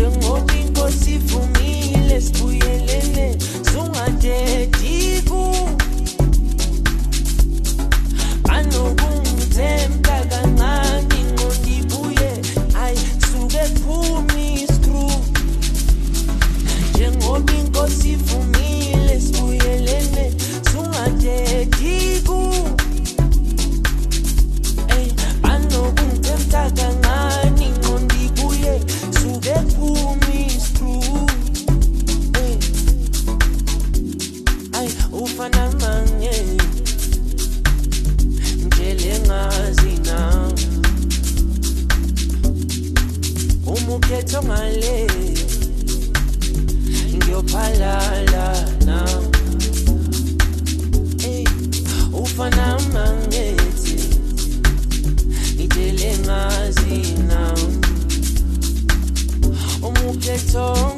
njengoba inkosi ivumile sibuyelene sungadediku anokungithemba kancane ngodibuye ayi suke phumi screw njengoba inkosi ivumile sibuyelene sungadediku anokungithemba kancane ngodibuye suke phumi screw ayi ufana mange ngazina umukhetho ngale ngiyophalala na ufana mangethi ngidele ngazina umukhetho